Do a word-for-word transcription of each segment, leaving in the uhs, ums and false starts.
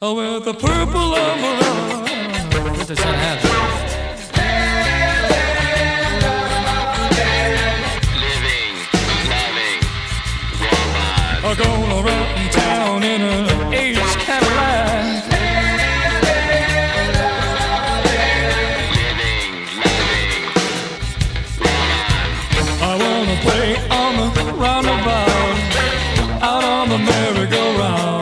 Oh, with the purple umbrella. With the sun hat. Living, loving, woman. I'm going around town in an H Cadillac. Living, loving, woman. I wanna play on the roundabout, out on the merry-go-round.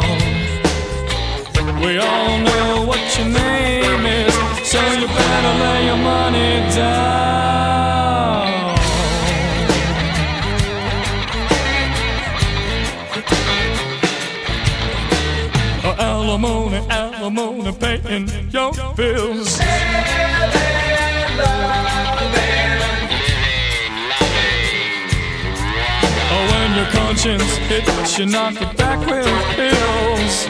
We all know what your name is, so you better lay your money down. Oh, alimony, alimony, paying your bills. Oh, when your conscience hits you, knock it back with pills.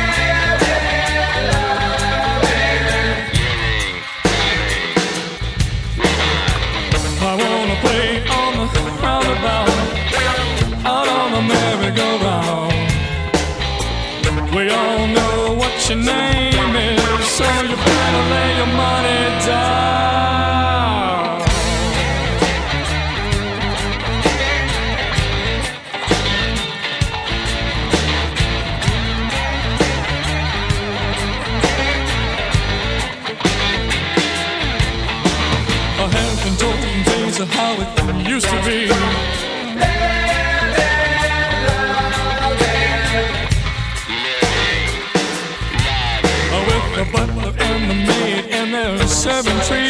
I wanna play on the roundabout, out on the merry-go-round. We all know what your name is, so you better lay your money down. I have been told days of how it used to be. With the butler and the maid and their serving tree.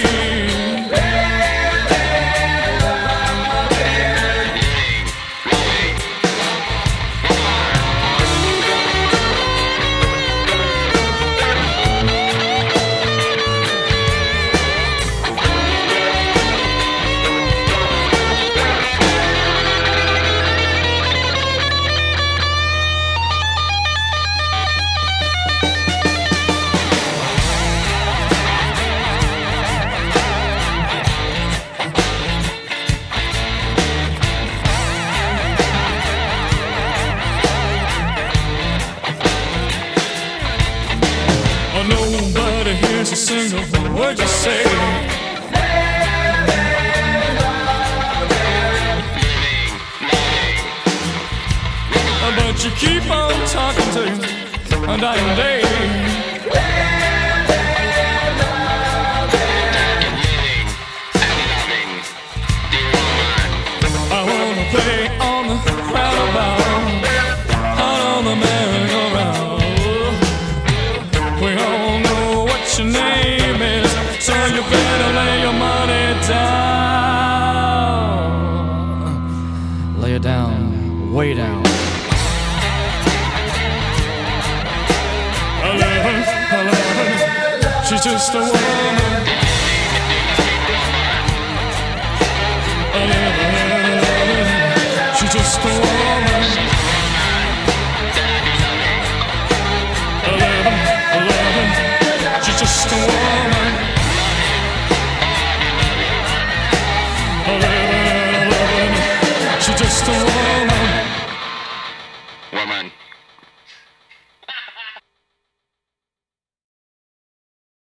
Nobody hears a single word you say. But you keep on talking to you a dying day. I wanna play on the roundabout, out on the merry-go-round. We all know what your name is, so you better lay your money down. Lay it down, way down. Eleven, eleven, she's just a woman. Eleven, eleven, she's just a woman. Eleven, eleven, she's just a woman. Eleven, eleven, she's just a woman. Woman.